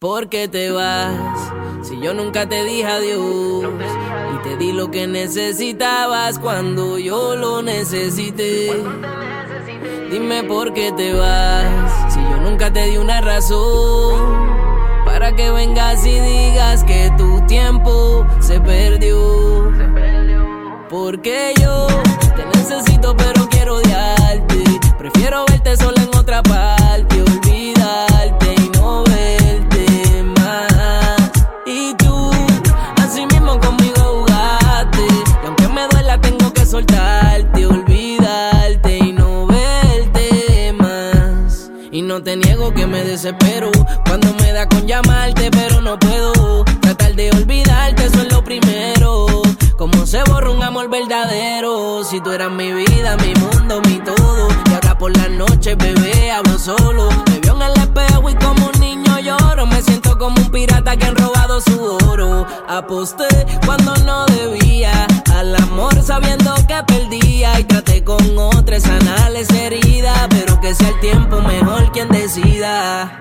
¿Por qué te vas? Si yo nunca te dije adiós y te di lo que necesitabas cuando yo lo necesité. Dime por qué te vas, si yo nunca te di una razón para que vengas y digas que tu tiempo se perdió. Porque yo te necesito pero quiero odiarte. Prefiero verte sola en otra parte, olvidarte y no verte más. Y tú, así mismo conmigo jugaste, y aunque me duela tengo que soltarte, olvidarte y no verte más. Y no te niego que me desespero cuando me da con llamarte, pero no puedo tratar de olvidarte, eso es lo primero. Cómo se borra un amor verdadero, si tú eras mi vida, mi mundo, mi todo. Y ahora por las noches, bebé, hablo solo. Me veo en el espejo y como un niño lloro. Me siento como un pirata que han robado su oro. Aposté cuando no debía al amor sabiendo que perdía. Y traté con otra sanar esa herida, pero que sea el tiempo mejor quien decida.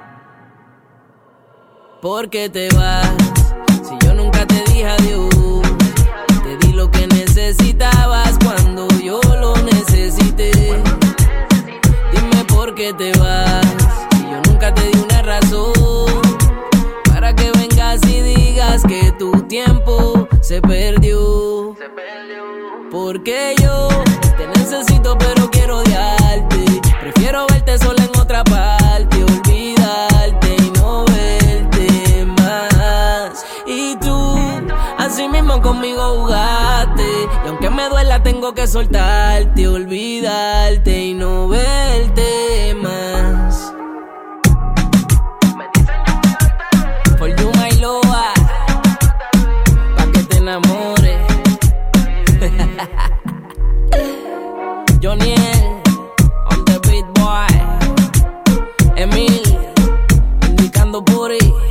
¿Por qué te vas? Si yo nunca te dije adiós. Te di lo que necesitabas cuando yo lo necesité. Dime por qué te vas, si yo nunca te di una razón para que vengas y digas que tu tiempo se perdió. Porque yo te necesito pero quiero odiarte. Prefiero verte sola en otra parte, olvidarte y no verte más. Y tú, así mismo conmigo jugaste, y aunque me duela tengo que soltarte, olvidarte y no verte más. For you my loa, pa' que te enamores. Joniel, on the beat boy. Emil, indicando por ahí.